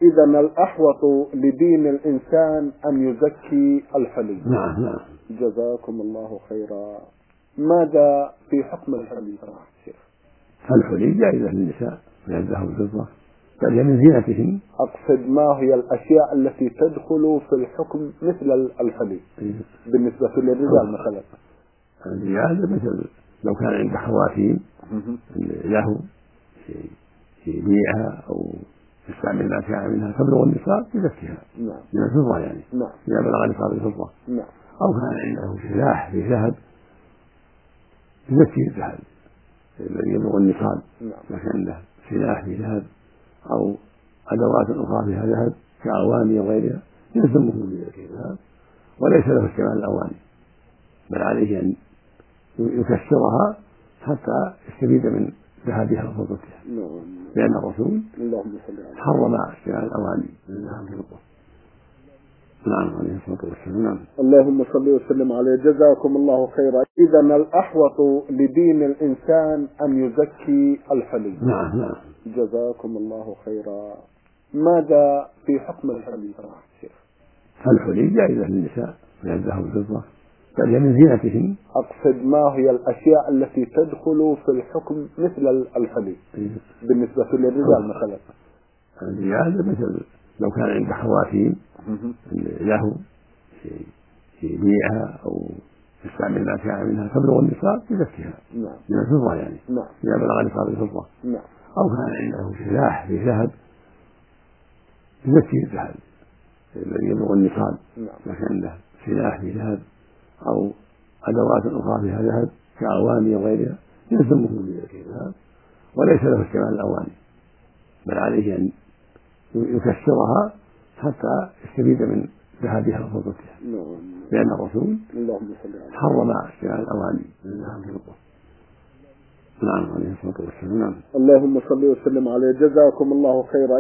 إذا الأحوط لدين الإنسان أن يزكي الحلي. نعم. جزاكم الله خيرا. ماذا في حكم الحلي سماحة الشيخ؟ الحلي جائزة للنساء من الذهب والفضة، بل هي من زينتهم. أقصد ما هي الأشياء التي تدخل في الحكم مثل الحلي بالنسبة للرجال مثلا؟ الرجال مثل لو كان عنده خواتيم له يبيعها أو يستعمل ما كان منها تبلغ النصاب يزكيها من الفضة، يعني إذا بلغ نصاب الفضة. أو كان عنده سلاح في ذهب يزكي الذهب الذي يبلغ النصاب، ما كان عنده سلاح في ذهب أو أدوات أخرى فيها ذهب كأواني وغيرها يلزمه بزكاة الذهب، وليس له استعمال الأواني، بل عليه أن يكسرها حتى يستفيد من ذهبها وفضتها، لأن الرسول حرم استعمال الأواني من الذهب والفضة. نعم عليه الصلاة والسلام. اللهم صل وسلم عليه. جزاكم الله خيرا. إذا الأحوط لدين الإنسان أن يزكي الحلي. نعم. جزاكم الله خيرا. ماذا في حكم الحلي سماحة الشيخ؟ الحلي جائزة للنساء من الذهب والفضة، بل هي من زينتهم. أقصد ما هي الأشياء التي تدخل في الحكم مثل الحلي بالنسبة للرجال مثلا؟ الرجال مثل لو كان عنده خواتيم له يبيعها أو يستعمل ما كان منها تبلغ النصاب يزكيها من الفضة، يعني إذا بلغ نصاب الفضة. أو كان عنده سلاح في ذهب يزكي الذهب الذي يبلغ النصاب، ما كان عنده سلاح في ذهب أو أدوات أخرى فيها ذهب كأواني وغيرها يلزمه بزكاة الذهب، وليس له استعمال الأواني، بل عليه أن يكسرها حتى يستفيد من ذهبها وفضتها، لأن الرسول حرم استعمال الأواني من الذهب والفضة. نعم عليه الصلاة والسلام. اللهم صل وسلم عليه. جزاكم الله خيرا.